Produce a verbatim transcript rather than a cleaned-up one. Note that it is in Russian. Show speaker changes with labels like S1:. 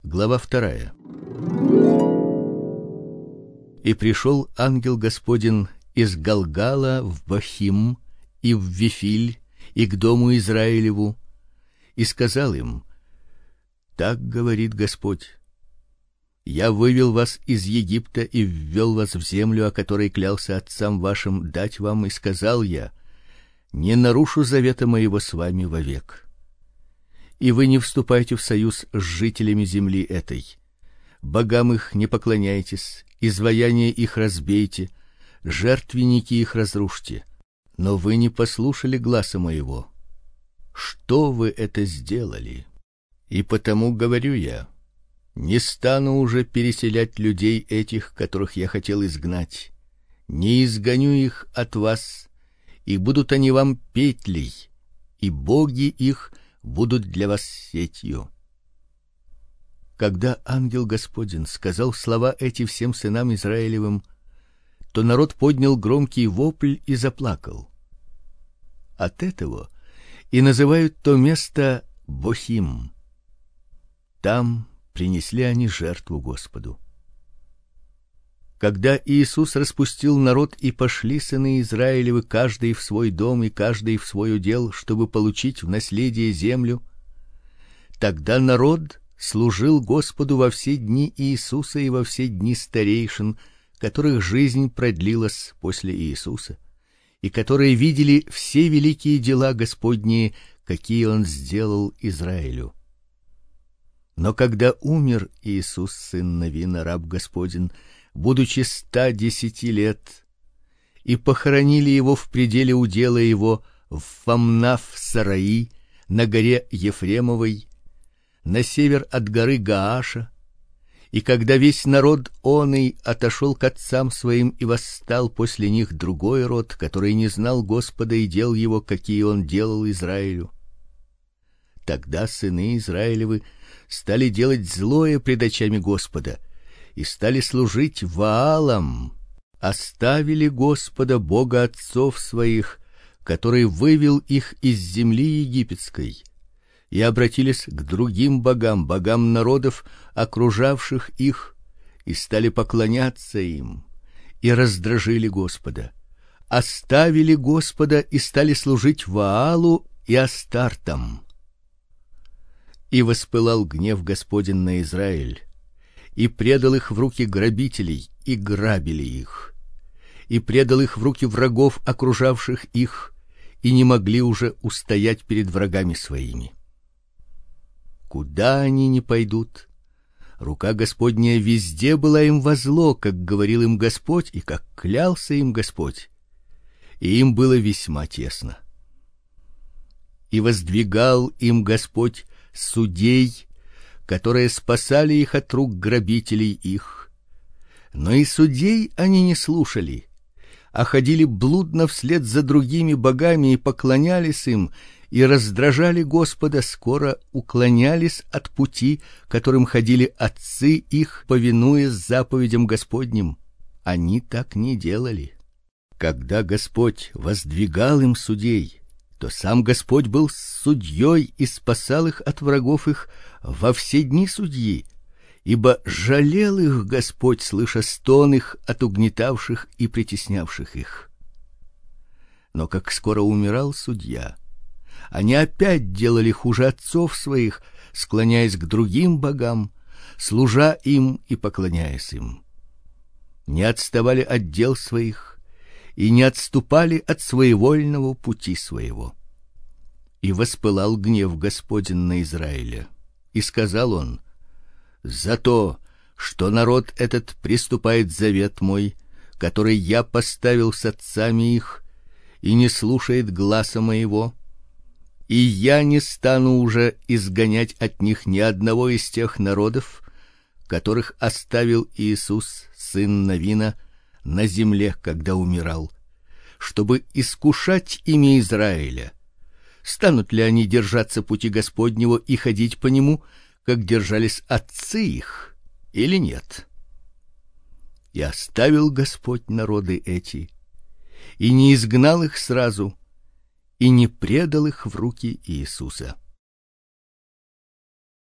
S1: Глава вторая. И пришел ангел Господин из Галгала в Бахим и в Вифиль и к дому Израилеву, и сказал им: Так говорит Господь: Я вывел вас из Египта и ввел вас в землю, о которой клялся отцам вашим дать вам, и сказал я: Не нарушу завета моего с вами вовек. И вы не вступайте в союз с жителями земли этой. Богам их не поклоняйтесь, изваяния их разбейте, жертвенники их разрушьте. Но вы не послушали гласа моего. Что вы это сделали? И потому говорю я: не стану уже переселять людей этих, которых я хотел изгнать. Не изгоню их от вас, и будут они вам петлей, и боги их будут для вас сетью. Когда ангел Господин сказал слова эти всем сынам Израилевым, то народ поднял громкий вопль и заплакал. От этого и называют то место Бохим. Там принесли они жертву Господу. Когда Иисус распустил народ, и пошли сыны Израилевы каждый в свой дом и каждый в свой удел, чтобы получить в наследие землю, тогда народ служил Господу во все дни Иисуса и во все дни старейшин, которых жизнь продлилась после Иисуса, и которые видели все великие дела Господние, какие он сделал Израилю. Но когда умер Иисус сын Навина, раб Господин, будучи ста десяти лет, и похоронили его в пределе удела его в Фамнав-Сараи на горе Ефремовой, на север от горы Гааша, и когда весь народ оный отошел к отцам своим, и восстал после них другой род, который не знал Господа и дел его, какие он делал Израилю, тогда сыны Израилевы стали делать злое пред очами Господа и стали служить Ваалам, оставили Господа Бога отцов своих, который вывел их из земли египетской, и обратились к другим богам, богам народов, окружавших их, и стали поклоняться им, и раздражили Господа. Оставили Господа и стали служить Ваалу и Астартам. И воспылал гнев Господень на Израиль, и предал их в руки грабителей, и грабили их, и предал их в руки врагов, окружавших их, и не могли уже устоять перед врагами своими. Куда они ни пойдут, рука Господня везде была им во зло, как говорил им Господь и как клялся им Господь, и им было весьма тесно. И воздвигал им Господь судей, которые спасали их от рук грабителей их. Но и судей они не слушали, а ходили блудно вслед за другими богами и поклонялись им, и раздражали Господа, скоро уклонялись от пути, которым ходили отцы их, повинуясь заповедям Господним. Они так не делали. Когда Господь воздвигал им судей, то сам Господь был судьей и спасал их от врагов их во все дни судьи, ибо жалел их Господь, слыша стон их от угнетавших и притеснявших их. Но как скоро умирал судья, они опять делали хуже отцов своих, склоняясь к другим богам, служа им и поклоняясь им. Не отставали от дел своих и не отступали от своевольного пути своего. И воспылал гнев Господень на Израиля, и сказал он: За то, что народ этот приступает завет мой, который я поставил с отцами их, и не слушает гласа моего, и я не стану уже изгонять от них ни одного из тех народов, которых оставил Иисус сын Навина на земле, когда умирал, чтобы искушать имя Израиля. Станут ли они держаться пути Господнего и ходить по нему, как держались отцы их, или нет? И оставил Господь народы эти, и не изгнал их сразу, и не предал их в руки Иисуса.